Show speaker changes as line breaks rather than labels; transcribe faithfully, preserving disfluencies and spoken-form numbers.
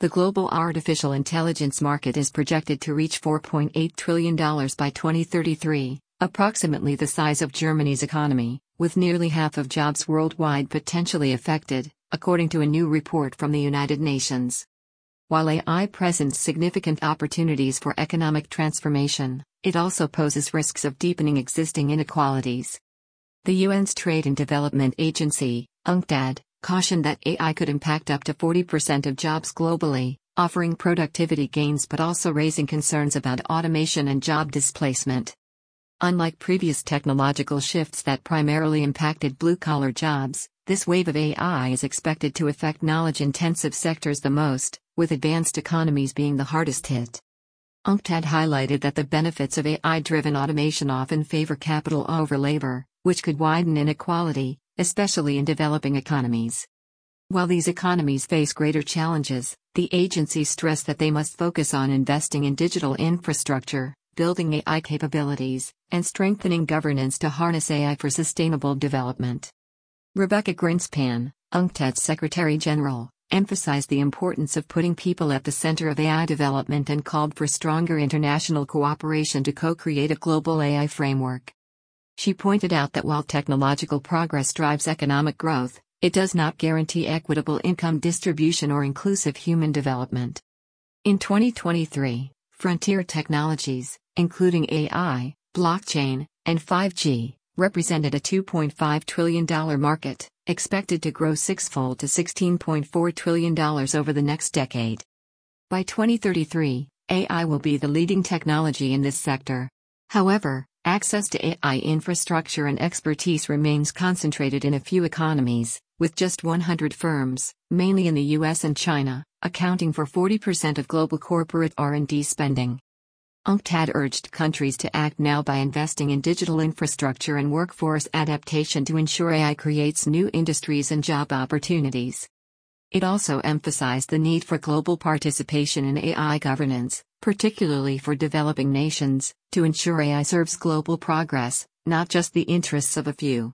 The global artificial intelligence market is projected to reach four point eight trillion dollars by twenty thirty-three, approximately the size of Germany's economy, with nearly half of jobs worldwide potentially affected, according to a new report from the United Nations. While A I presents significant opportunities for economic transformation, it also poses risks of deepening existing inequalities. The U N's Trade and Development Agency, UNCTAD, cautioned that A I could impact up to forty percent of jobs globally, offering productivity gains but also raising concerns about automation and job displacement. Unlike previous technological shifts that primarily impacted blue-collar jobs, this wave of A I is expected to affect knowledge-intensive sectors the most, with advanced economies being the hardest hit. UNCTAD highlighted that the benefits of A I-driven automation often favor capital over labor, which could widen inequality, especially in developing economies. While these economies face greater challenges, the agency stressed that they must focus on investing in digital infrastructure, building A I capabilities, and strengthening governance to harness A I for sustainable development. Rebecca Grinspan, UNCTAD's Secretary General, emphasized the importance of putting people at the center of A I development and called for stronger international cooperation to co-create a global A I framework. She pointed out that while technological progress drives economic growth, it does not guarantee equitable income distribution or inclusive human development. In twenty twenty-three, frontier technologies, including A I, blockchain, and five G, represented a two point five trillion dollars market, expected to grow sixfold to sixteen point four trillion dollars over the next decade. By twenty thirty-three, A I will be the leading technology in this sector. However, access to A I infrastructure and expertise remains concentrated in a few economies, with just one hundred firms, mainly in the U S and China, accounting for forty percent of global corporate R and D spending. UNCTAD urged countries to act now by investing in digital infrastructure and workforce adaptation to ensure A I creates new industries and job opportunities. It also emphasized the need for global participation in A I governance, particularly for developing nations, to ensure A I serves global progress, not just the interests of a few.